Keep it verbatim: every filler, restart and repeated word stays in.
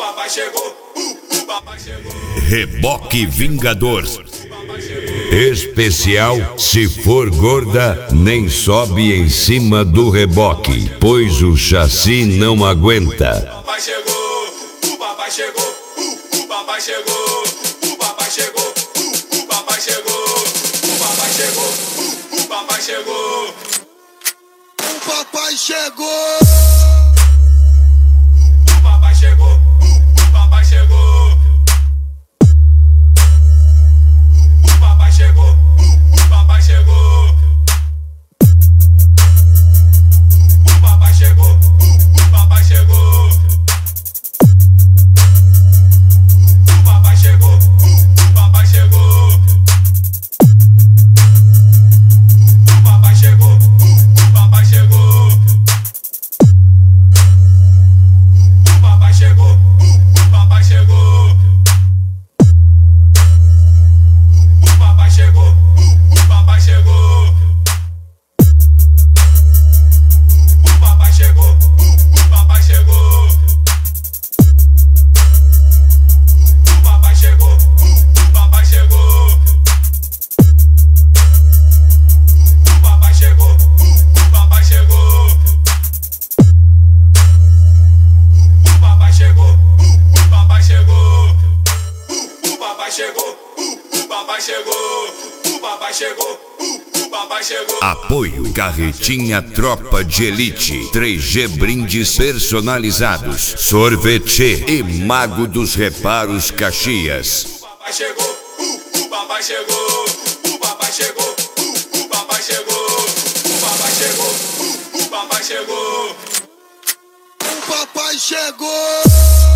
papai chegou, uh, o papai chegou. Reboque Vingador. Especial, se for gorda, nem sobe em cima do reboque, pois o chassi não aguenta. O papai chegou, o papai chegou, uh, o papai chegou, o papai chegou, uh, o papai chegou, o papai chegou, uh, o papai chegou. O papai chegou. O papai chegou, uh, o papai chegou. O papai chegou, uh, o papai chegou. O papai chegou, uh, o papai chegou. O papai chegou, uh, o papai chegou. O papai chegou, uh, o papai chegou. O papai chegou, uh, o papai chegou. O papai chegou, uh, o papai chegou. O papai chegou, uh, o papai chegou. O papai chegou, uh, o papai chegou. O papai chegou, uh, o papai chegou. O papai chegou, uh, o papai chegou. Uh, o papai chegou, uh, o papai chegou. O papai chegou, uh, o papai chegou. Apoio Carretinha Tropa de Elite, três G brindes personalizados, Sorvete e Mago dos Reparos Caxias. O papai chegou, uh, o papai chegou. O papai chegou, uh, o papai chegou. O papai chegou, uh, o papai chegou. O papai chegou.